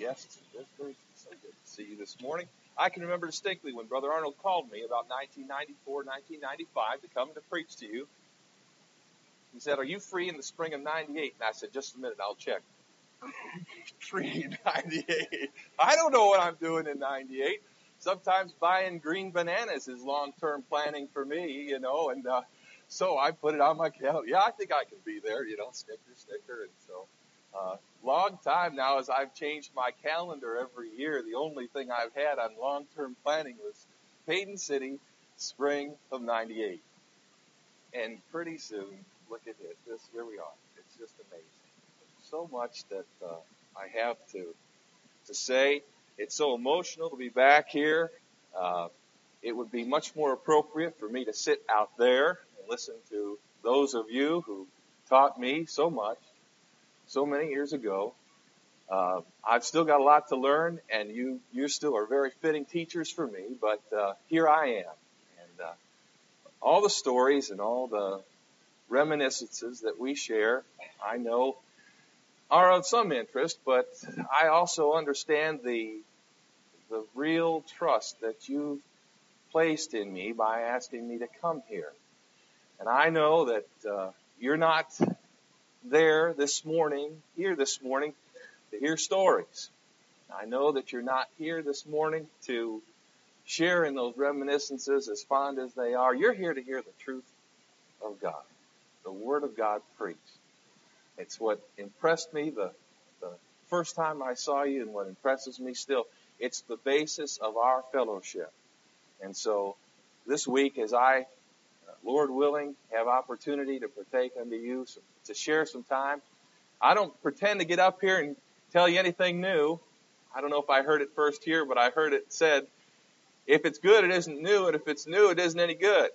guests and visitors. It's so good to see you this morning. I can remember distinctly when Brother Arnold called me about 1994, 1995 to come to preach to you. He said, "Are you free in the spring of 98? And I said, "Just a minute, I'll check." Free in 98. I don't know what I'm doing in 98. Sometimes buying green bananas is long-term planning for me, and so I put it on my calendar. Yeah, I think I can be there, sticker. And so, long time now as I've changed my calendar every year, the only thing I've had on long-term planning was Hayden City, spring of 98. And pretty soon, look at this, here we are. It's just amazing. So much that I have to say. It's so emotional to be back here. It would be much more appropriate for me to sit out there and listen to those of you who taught me so much so many years ago. I've still got a lot to learn, and you still are very fitting teachers for me, but here I am. And all the stories and all the reminiscences that we share, I know, are of some interest, but I also understand the real trust that you've placed in me by asking me to come here. And I know that you're not here this morning to hear stories. I know that you're not here this morning to share in those reminiscences as fond as they are. You're here to hear the truth of God, the Word of God preached. It's what impressed me the first time I saw you, and what impresses me still. It's the basis of our fellowship. And so this week, as I, Lord willing, have opportunity to partake unto you, to share some time, I don't pretend to get up here and tell you anything new. I don't know if I heard it first here, but I heard it said, if it's good, it isn't new, and if it's new, it isn't any good.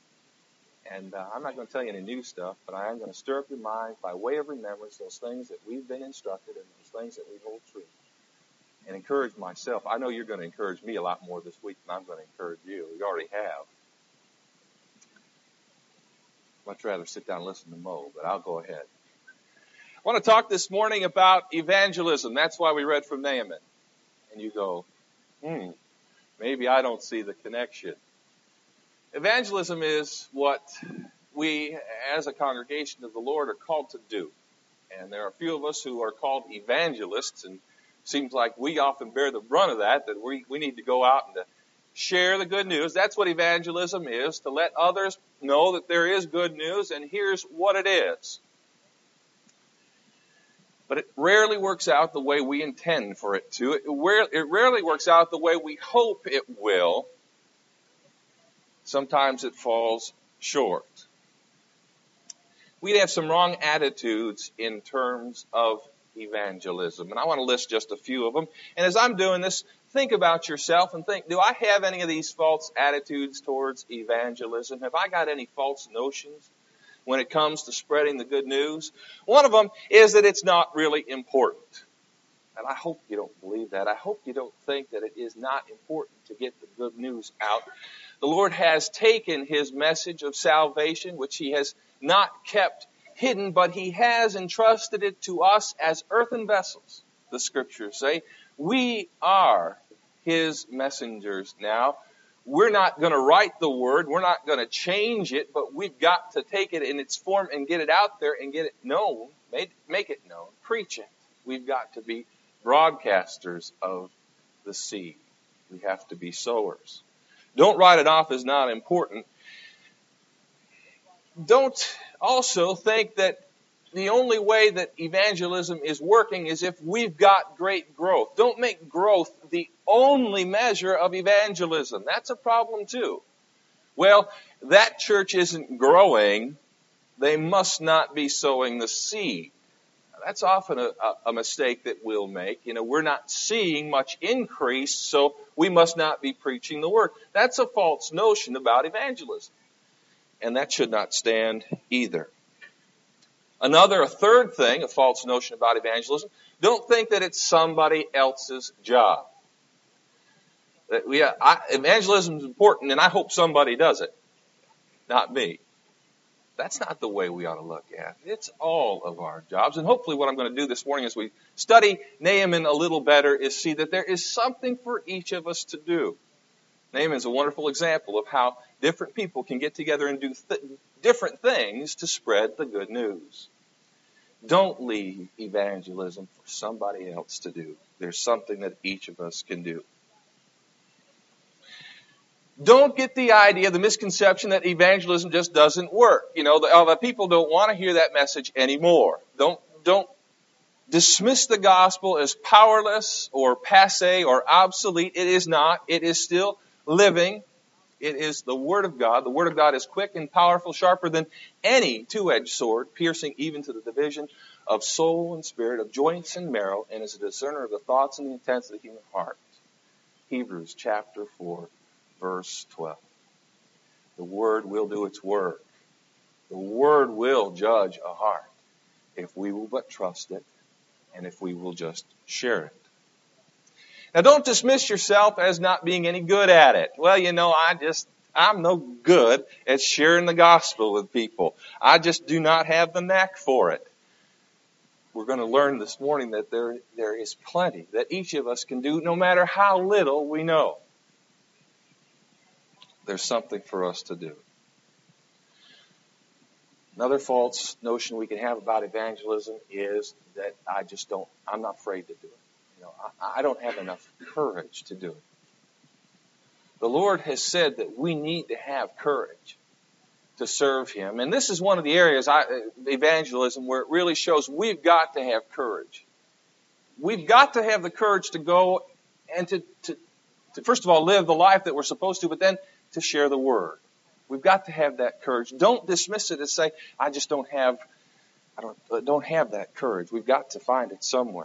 And I'm not going to tell you any new stuff, but I am going to stir up your mind by way of remembrance those things that we've been instructed and those things that we hold true. And encourage myself. I know you're going to encourage me a lot more this week than I'm going to encourage you. You already have. Much rather sit down and listen to Mo, but I'll go ahead. I want to talk this morning about evangelism. That's why we read from Naaman. And you go, maybe I don't see the connection. Evangelism is what we, as a congregation of the Lord, are called to do. And there are a few of us who are called evangelists, and it seems like we often bear the brunt of that we need to go out and to share the good news. That's what evangelism is, to let others know that there is good news, and here's what it is. But it rarely works out the way we intend for it to. It rarely works out the way we hope it will. Sometimes it falls short. We have some wrong attitudes in terms of evangelism, and I want to list just a few of them. And as I'm doing this, think about yourself and think, do I have any of these false attitudes towards evangelism? Have I got any false notions when it comes to spreading the good news? One of them is that it's not really important. And I hope you don't believe that. I hope you don't think that it is not important to get the good news out. The Lord has taken His message of salvation, which He has not kept hidden, but He has entrusted it to us as earthen vessels, the Scriptures say. We are His messengers now. We're not going to write the Word. We're not going to change it, but we've got to take it in its form and get it out there and get it known, make it known, preach it. We've got to be broadcasters of the seed. We have to be sowers. Don't write it off as not important. Don't also think that the only way that evangelism is working is if we've got great growth. Don't make growth the only measure of evangelism. That's a problem too. Well, that church isn't growing. They must not be sowing the seed. That's often a mistake that we'll make. We're not seeing much increase, so we must not be preaching the Word. That's a false notion about evangelism. And that should not stand either. A third thing, a false notion about evangelism, don't think that it's somebody else's job. Evangelism is important, and I hope somebody does it, not me. That's not the way we ought to look at it. It's all of our jobs. And hopefully what I'm going to do this morning as we study Naaman a little better is see that there is something for each of us to do. Naaman is a wonderful example of how different people can get together and do different things to spread the good news. Don't leave evangelism for somebody else to do. There's something that each of us can do. Don't get the idea, the misconception that evangelism just doesn't work. The people don't want to hear that message anymore. Don't dismiss the gospel as powerless or passé or obsolete. It is not. It is still living. It is the Word of God. The Word of God is quick and powerful, sharper than any two-edged sword, piercing even to the division of soul and spirit, of joints and marrow, and is a discerner of the thoughts and the intents of the human heart. Hebrews chapter 4, verse 12. The Word will do its work. The Word will judge a heart if we will but trust it and if we will just share it. Now, don't dismiss yourself as not being any good at it. Well, I'm no good at sharing the gospel with people. I just do not have the knack for it. We're going to learn this morning that there is plenty that each of us can do, no matter how little we know. There's something for us to do. Another false notion we can have about evangelism is that I'm not afraid to do it. I don't have enough courage to do it. The Lord has said that we need to have courage to serve Him. And this is one of the areas, evangelism, where it really shows we've got to have courage. We've got to have the courage to go and to first of all, live the life that we're supposed to, but then to share the Word. We've got to have that courage. Don't dismiss it as say, I don't have that courage. We've got to find it somewhere.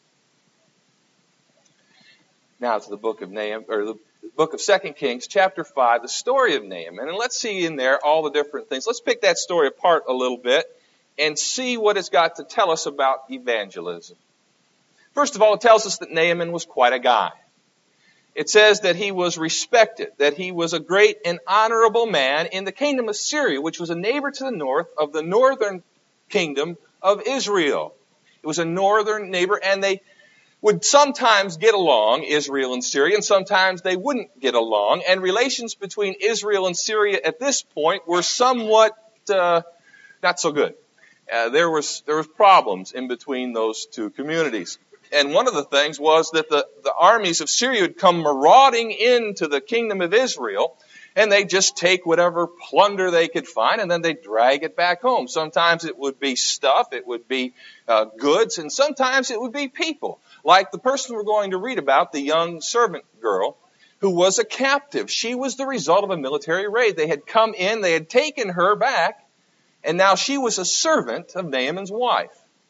Now to the book of Nahum, or the book of 2 Kings, chapter 5, the story of Naaman. And let's see in there all the different things. Let's pick that story apart a little bit and see what it's got to tell us about evangelism. First of all, it tells us that Naaman was quite a guy. It says that he was respected, that he was a great and honorable man in the kingdom of Syria, which was a neighbor to the north of the northern kingdom of Israel. It was a northern neighbor, and they would sometimes get along, Israel and Syria, and sometimes they wouldn't get along. And relations between Israel and Syria at this point were somewhat not so good. There was problems in between those two communities. And one of the things was that the armies of Syria would come marauding into the kingdom of Israel, and they'd just take whatever plunder they could find, and then they'd drag it back home. Sometimes it would be stuff, it would be goods, and sometimes it would be people. Like the person we're going to read about, the young servant girl, who was a captive. She was the result of a military raid. They had come in, they had taken her back, and now she was a servant of Naaman's wife.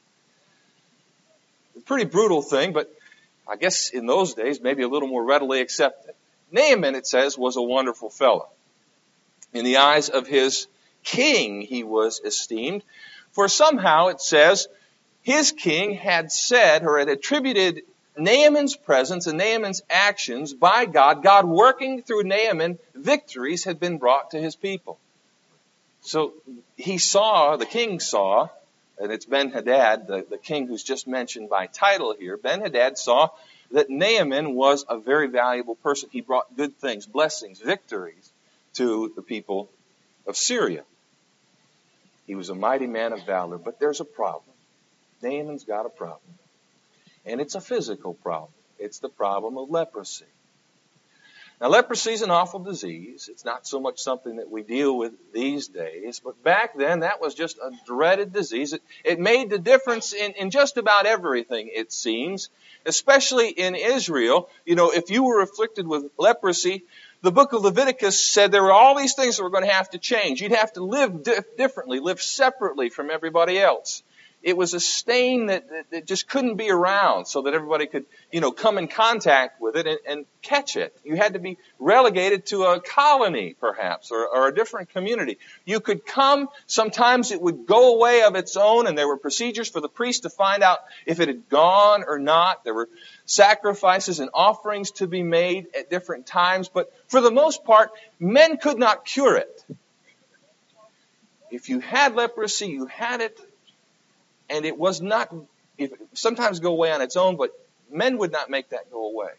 A pretty brutal thing, but I guess in those days, maybe a little more readily accepted. Naaman, it says, was a wonderful fellow. In the eyes of his king, he was esteemed. For somehow, it says, his king had said, or had attributed Naaman's presence and Naaman's actions by God. God working through Naaman, victories had been brought to his people. So the king saw, and it's Ben-Hadad, the king who's just mentioned by title here. Ben-Hadad saw that Naaman was a very valuable person. He brought good things, blessings, victories to the people of Syria. He was a mighty man of valor, but there's a problem. Naaman's got a problem. And it's a physical problem. It's the problem of leprosy. Now, leprosy is an awful disease. It's not so much something that we deal with these days, but back then that was just a dreaded disease. It made the difference in just about everything, it seems, especially in Israel. If you were afflicted with leprosy, the book of Leviticus said there were all these things that were going to have to change. You'd have to live differently, live separately from everybody else. It was a stain that just couldn't be around so that everybody could, come in contact with it and catch it. You had to be relegated to a colony, perhaps, or a different community. You could come, sometimes it would go away of its own, and there were procedures for the priest to find out if it had gone or not. There were sacrifices and offerings to be made at different times, but for the most part, men could not cure it. If you had leprosy, you had it, and it was not, sometimes go away on its own, but men would not make that go away.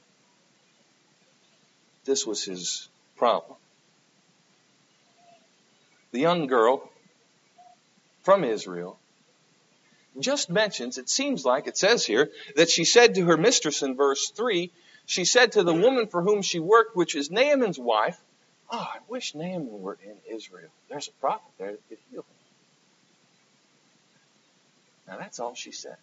This was his problem. The young girl from Israel just mentions, it seems like, it says here, that she said to her mistress in verse 3, she said to the woman for whom she worked, which is Naaman's wife, I wish Naaman were in Israel. There's a prophet there that could heal him. Now that's all she said.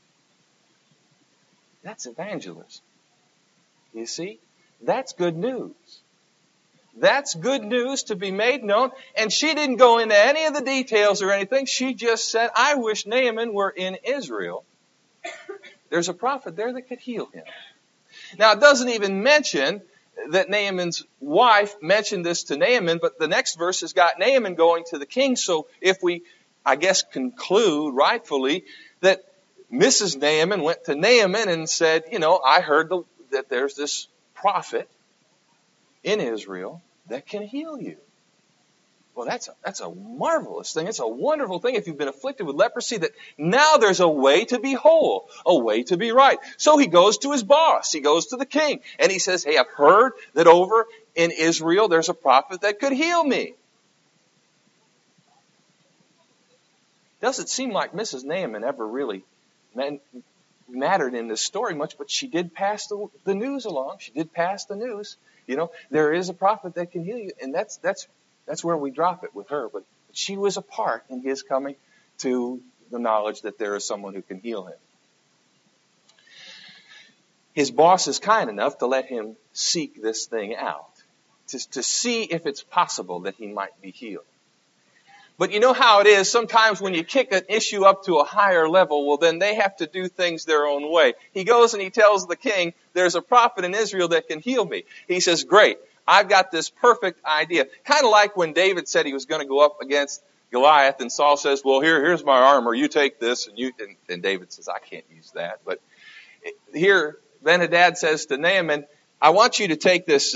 That's evangelism. You see? That's good news. That's good news to be made known. And she didn't go into any of the details or anything. She just said, I wish Naaman were in Israel. There's a prophet there that could heal him. Now it doesn't even mention that Naaman's wife mentioned this to Naaman, but the next verse has got Naaman going to the king. So if we, I guess, conclude rightfully that Mrs. Naaman went to Naaman and said, I heard that there's this prophet in Israel that can heal you. Well, that's a marvelous thing. It's a wonderful thing if you've been afflicted with leprosy, that now there's a way to be whole, a way to be right. So he goes to his boss. He goes to the king and he says, hey, I've heard that over in Israel there's a prophet that could heal me. Doesn't seem like Mrs. Naaman ever really mattered in this story much, but she did pass the news along. She did pass the news. There is a prophet that can heal you, and that's where we drop it with her. But she was a part in his coming to the knowledge that there is someone who can heal him. His boss is kind enough to let him seek this thing out, to see if it's possible that he might be healed. But you know how it is, sometimes when you kick an issue up to a higher level, well then they have to do things their own way. He goes and he tells the king, there's a prophet in Israel that can heal me. He says, great, I've got this perfect idea. Kind of like when David said he was going to go up against Goliath, and Saul says, well here's my armor, you take this, and David says, I can't use that. But here, Ben-Hadad says to Naaman, I want you to take this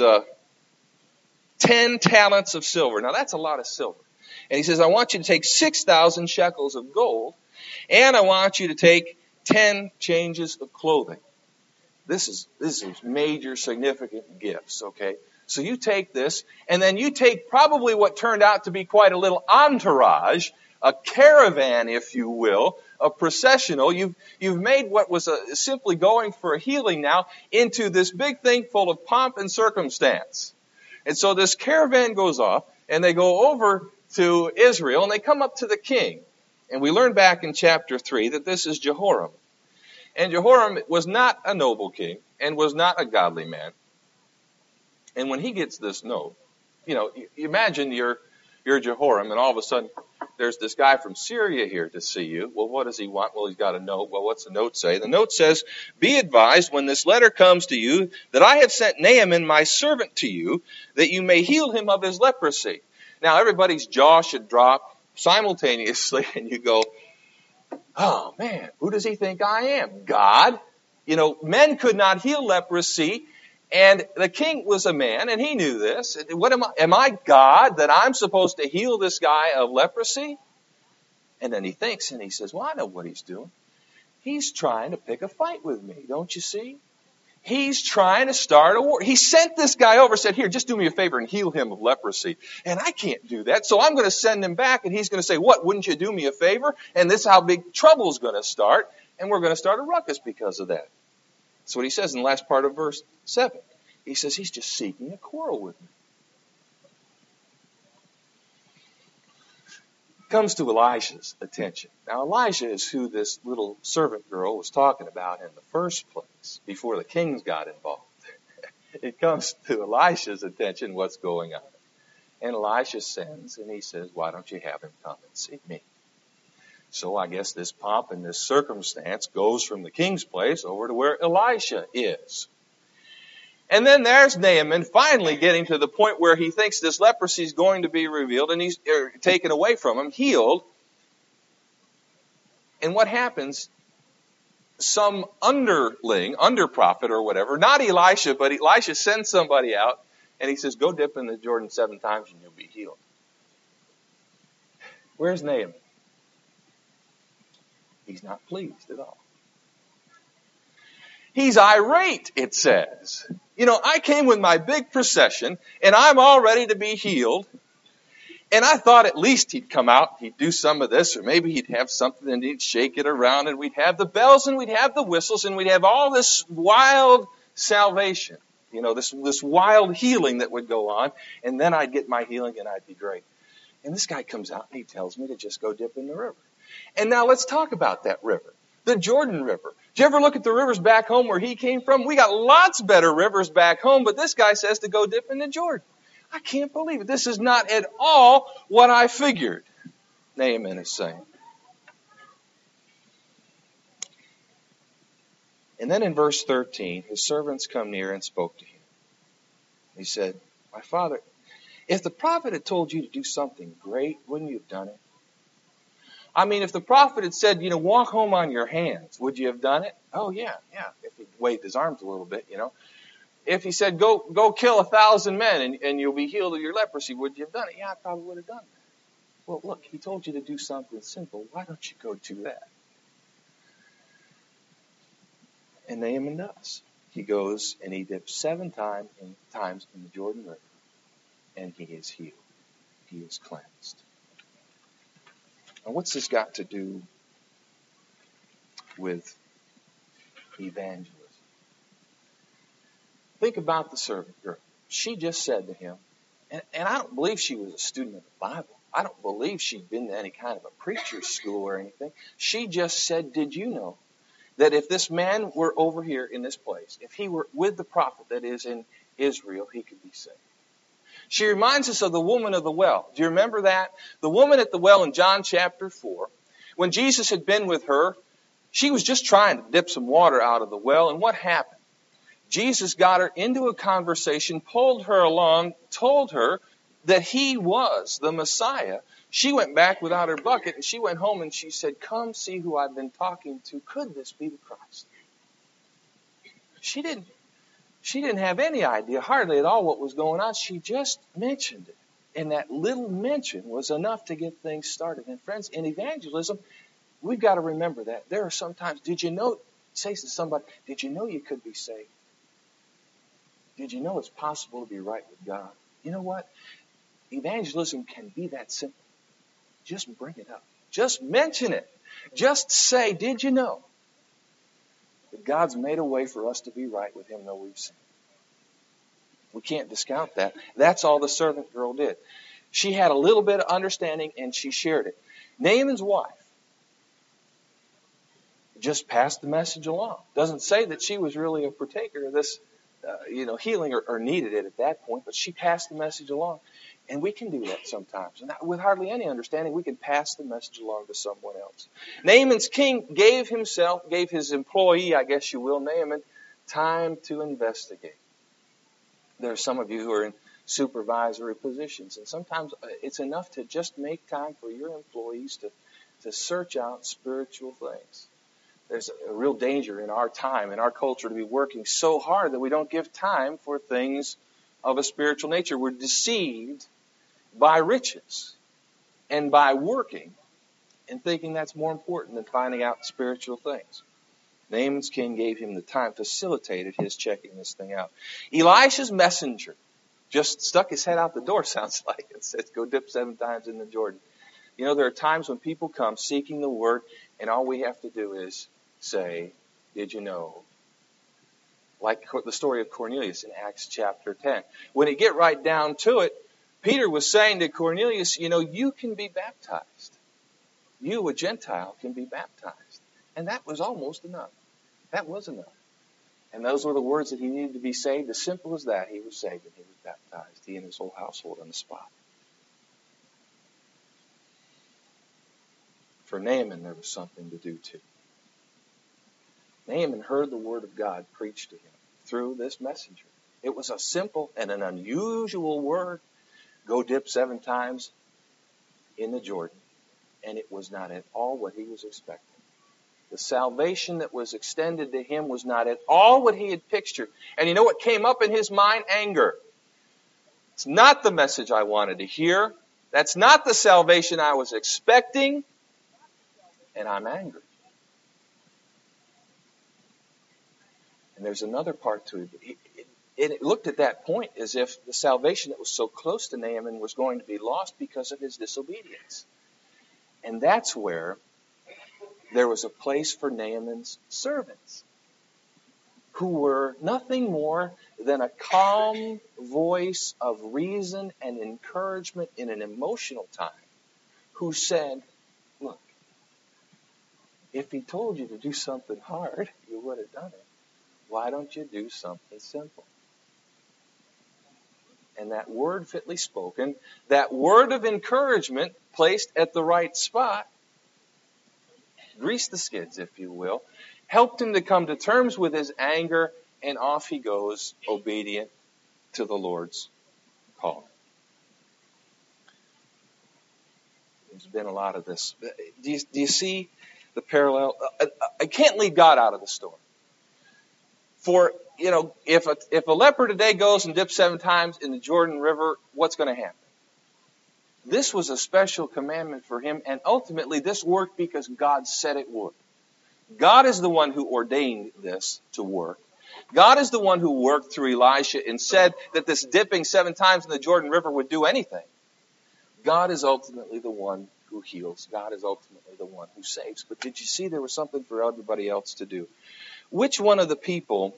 10 talents of silver. Now that's a lot of silver. And he says, I want you to take 6,000 shekels of gold, and I want you to take 10 changes of clothing. This is major significant gifts, okay? So you take this, and then you take probably what turned out to be quite a little entourage, a caravan, if you will, a processional. You've made what was simply going for a healing now into this big thing full of pomp and circumstance. And so this caravan goes off, and they go over to Israel, and they come up to the king. And we learn back in chapter 3 that this is Jehoram. And Jehoram was not a noble king and was not a godly man. And when he gets this note, you imagine you're Jehoram, and all of a sudden there's this guy from Syria here to see you. Well, what does he want? Well, he's got a note. Well, what's the note say? The note says, be advised when this letter comes to you that I have sent Naaman, my servant, to you, that you may heal him of his leprosy. Now, everybody's jaw should drop simultaneously, and you go, oh, man, who does he think I am? God? Men could not heal leprosy, and the king was a man, and he knew this. What am I God that I'm supposed to heal this guy of leprosy? And then he thinks, and he says, well, I know what he's doing. He's trying to pick a fight with me, don't you see? He's trying to start a war. He sent this guy over, said, here, just do me a favor and heal him of leprosy. And I can't do that, so I'm going to send him back, and he's going to say, what, wouldn't you do me a favor? And this is how big trouble's going to start, and we're going to start a ruckus because of that. That's what he says in the last part of verse 7. He says, he's just seeking a quarrel with me. Comes to Elisha's attention. Now, Elisha is who this little servant girl was talking about in the first place, before the kings got involved. It comes to Elisha's attention what's going on. And Elisha sends, and he says, why don't you have him come and see me? So I guess this pomp and this circumstance goes from the king's place over to where Elisha is. And then there's Naaman finally getting to the point where he thinks this leprosy is going to be revealed and he's taken away from him, healed. And what happens? Some underling, under-prophet or whatever, not Elisha, but Elisha sends somebody out and he says, go dip in the Jordan 7 times and you'll be healed. Where's Naaman? He's not pleased at all. He's irate, it says. I came with my big procession, and I'm all ready to be healed. And I thought at least he'd come out, he'd do some of this, or maybe he'd have something and he'd shake it around, and we'd have the bells and we'd have the whistles, and we'd have all this wild salvation. This wild healing that would go on, and then I'd get my healing and I'd be great. And this guy comes out and he tells me to just go dip in the river. And now let's talk about that river. The Jordan River. Did you ever look at the rivers back home where he came from? We got lots better rivers back home, but this guy says to go dip in the Jordan. I can't believe it. This is not at all what I figured, Naaman is saying. And then in verse 13, his servants come near and spoke to him. He said, my father, if the prophet had told you to do something great, wouldn't you have done it? I mean, if the prophet had said, walk home on your hands, would you have done it? Oh, yeah. If he waved his arms a little bit, If he said, go kill 1,000 men and you'll be healed of your leprosy, would you have done it? Yeah, I probably would have done that. Well, look, he told you to do something simple. Why don't you go do that? And Naaman does. He goes and he dips 7 times in the Jordan River, and he is healed. He is cleansed. Now, what's this got to do with evangelism? Think about the servant girl. She just said to him, and I don't believe she was a student of the Bible. I don't believe she'd been to any kind of a preacher's school or anything. She just said, did you know that if this man were over here in this place, if he were with the prophet that is in Israel, he could be saved? She reminds us of the woman of the well. Do you remember that? The woman at the well in John chapter 4, when Jesus had been with her, she was just trying to dip some water out of the well, and what happened? Jesus got her into a conversation, pulled her along, told her that he was the Messiah. She went back without her bucket, and she went home and she said, come see who I've been talking to. Could this be the Christ? She didn't have any idea, hardly at all, what was going on. She just mentioned it. And that little mention was enough to get things started. And friends, in evangelism, we've got to remember that. There are sometimes, say to somebody, did you know you could be saved? Did you know it's possible to be right with God? You know what? Evangelism can be that simple. Just bring it up. Just mention it. Just say, did you know that God's made a way for us to be right with Him though we've sinned? We can't discount that. That's all the servant girl did. She had a little bit of understanding and she shared it. Naaman's wife just passed the message along. Doesn't say that she was really a partaker of this healing or needed it at that point, but she passed the message along. And we can do that sometimes. And with hardly any understanding, we can pass the message along to someone else. Naaman's king gave his employee, I guess you will, Naaman, time to investigate. There are some of you who are in supervisory positions, and sometimes it's enough to just make time for your employees to search out spiritual things. There's a real danger in our time, in our culture, to be working so hard that we don't give time for things of a spiritual nature. We're deceived by riches and by working and thinking that's more important than finding out spiritual things. Naaman's king gave him the time, facilitated his checking this thing out. Elisha's messenger just stuck his head out the door, sounds like, and said, go dip 7 times in the Jordan. There are times when people come seeking the word, and all we have to do is say, did you know? Like the story of Cornelius in Acts chapter 10. When you get right down to it, Peter was saying to Cornelius, you can be baptized. You, a Gentile, can be baptized. And that was almost enough. That was enough. And those were the words that he needed to be saved. As simple as that, he was saved and he was baptized. He and his whole household on the spot. For Naaman, there was something to do too. Naaman heard the word of God preached to him through this messenger. It was a simple and an unusual word. Go dip 7 times in the Jordan. And it was not at all what he was expecting. The salvation that was extended to him was not at all what he had pictured. And you know what came up in his mind? Anger. It's not the message I wanted to hear. That's not the salvation I was expecting, and I'm angry. And there's another part to it. It looked at that point as if the salvation that was so close to Naaman was going to be lost because of his disobedience. And that's where there was a place for Naaman's servants, who were nothing more than a calm voice of reason and encouragement in an emotional time, who said, look, if he told you to do something hard, you would have done it. Why don't you do something simple? And that word fitly spoken, that word of encouragement placed at the right spot, greased the skids, if you will, helped him to come to terms with his anger, and off he goes, obedient to the Lord's call. There's been a lot of this. Do you see the parallel? I can't leave God out of the story. For, if a leper today goes and dips 7 times in the Jordan River, what's going to happen? This was a special commandment for him, and ultimately this worked because God said it would. God is the one who ordained this to work. God is the one who worked through Elisha and said that this dipping 7 times in the Jordan River would do anything. God is ultimately the one who heals. God is ultimately the one who saves. But did you see there was something for everybody else to do? Which one of the people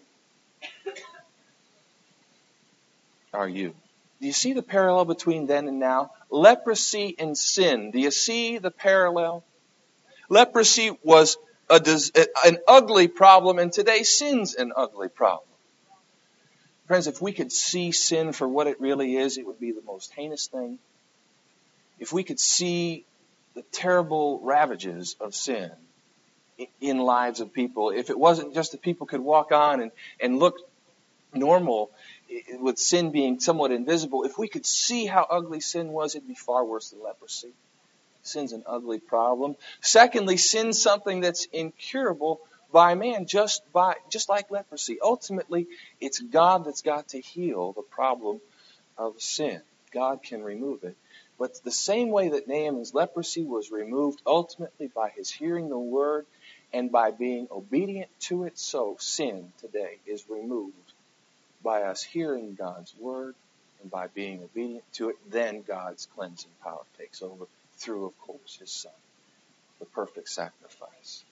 are you? Do you see the parallel between then and now? Leprosy and sin. Do you see the parallel? Leprosy was an ugly problem, and today sin's an ugly problem. Friends, if we could see sin for what it really is, it would be the most heinous thing. If we could see the terrible ravages of sin in lives of people, if it wasn't just that people could walk on and look normal with sin being somewhat invisible, if we could see how ugly sin was, it'd be far worse than leprosy. Sin's an ugly problem. Secondly, sin's something that's incurable by man, just like leprosy. Ultimately, it's God that's got to heal the problem of sin. God can remove it. But the same way that Naaman's leprosy was removed ultimately by his hearing the word and by being obedient to it, so sin today is removed by us hearing God's word and by being obedient to it. Then God's cleansing power takes over through, of course, His Son, the perfect sacrifice.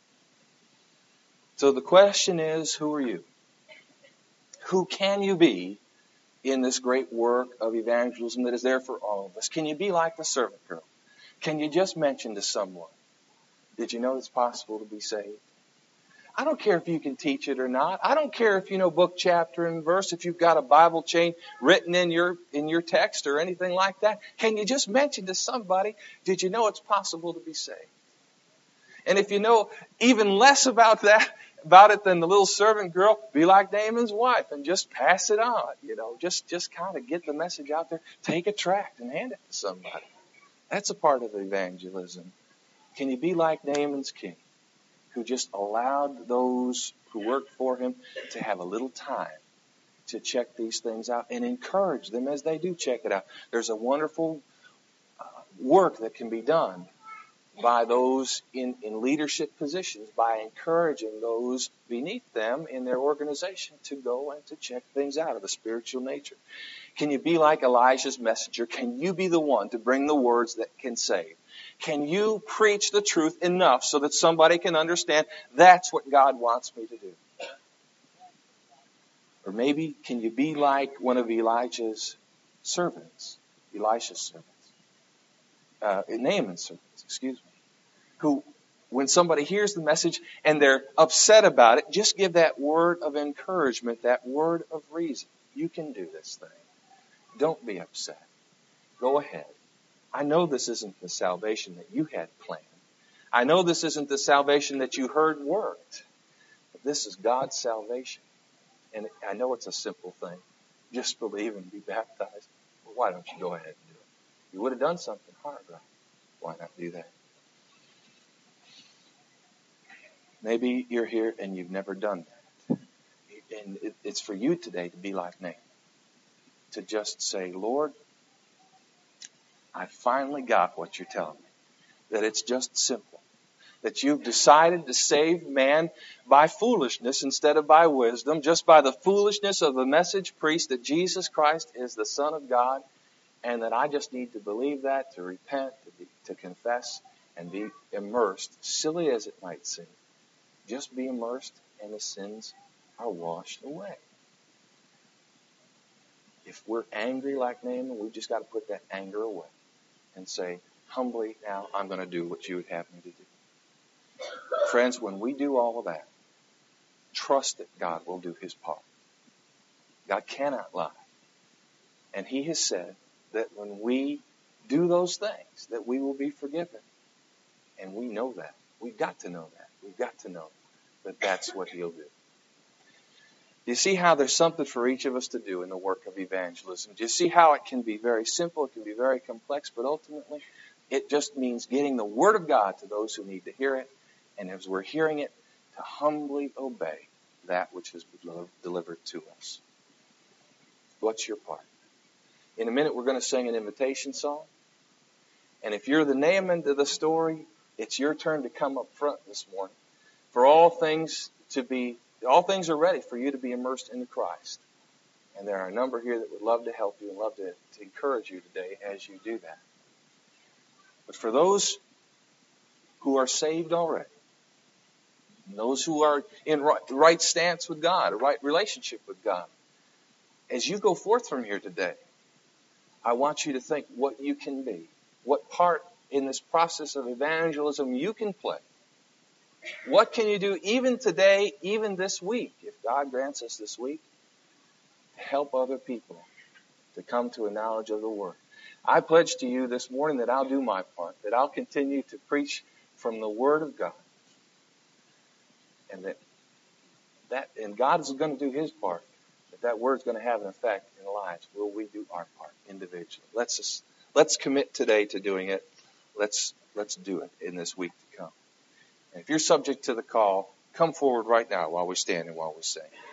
So the question is, who are you? Who can you be in this great work of evangelism that is there for all of us? Can you be like the servant girl? Can you just mention to someone, did you know it's possible to be saved? I don't care if you can teach it or not. I don't care if you know book, chapter, and verse, if you've got a Bible chain written in your text or anything like that. Can you just mention to somebody, did you know it's possible to be saved? And if you know even less about it than the little servant girl, be like Naaman's wife and just pass it on. Just kind of get the message out there. Take a tract and hand it to somebody. That's a part of evangelism. Can you be like Naaman's king, who just allowed those who worked for him to have a little time to check these things out and encourage them as they do check it out? There's a wonderful work that can be done by those in leadership positions, by encouraging those beneath them in their organization to go and to check things out of the spiritual nature. Can you be like Elijah's messenger? Can you be the one to bring the words that can save? Can you preach the truth enough so that somebody can understand that's what God wants me to do? Or maybe can you be like one of Elisha's servants, Naaman's servants, who, when somebody hears the message and they're upset about it, just give that word of encouragement, that word of reason. You can do this thing. Don't be upset. Go ahead. I know this isn't the salvation that you had planned. I know this isn't the salvation that you heard worked. But this is God's salvation. And I know it's a simple thing. Just believe and be baptized. Well, why don't you go ahead and do it? You would have done something hard, right? Why not do that? Maybe you're here and you've never done that. And it's for you today to be like Naaman. To just say, Lord, I finally got what you're telling me. That it's just simple. That you've decided to save man by foolishness instead of by wisdom, just by the foolishness of the message preached that Jesus Christ is the Son of God, and that I just need to believe that, to repent, to confess, and be immersed, silly as it might seem. Just be immersed, and the sins are washed away. If we're angry like Naaman, we've just got to put that anger away and say, humbly, now I'm going to do what you would have me to do. Friends, when we do all of that, trust that God will do His part. God cannot lie. And He has said that when we do those things, that we will be forgiven. And we know that. We've got to know that. We've got to know that that's what He'll do. Do you see how there's something for each of us to do in the work of evangelism? Do you see how it can be very simple, it can be very complex, but ultimately it just means getting the Word of God to those who need to hear it, and as we're hearing it, to humbly obey that which has been delivered to us. What's your part? In a minute we're going to sing an invitation song, and if you're the Naaman to the story, it's your turn to come up front this morning. For all things are ready for you to be immersed into Christ. And there are a number here that would love to help you and love to encourage you today as you do that. But for those who are saved already, and those who are in right stance with God, a right relationship with God, as you go forth from here today, I want you to think what you can be, what part in this process of evangelism you can play. What can you do even today, even this week, if God grants us this week, to help other people to come to a knowledge of the Word? I pledge to you this morning that I'll do my part, that I'll continue to preach from the Word of God. And and God is going to do His part, that Word's going to have an effect in the lives. Will we do our part individually? Let's commit today to doing it. Let's do it in this week to come. And if you're subject to the call, come forward right now while we stand and while we sing.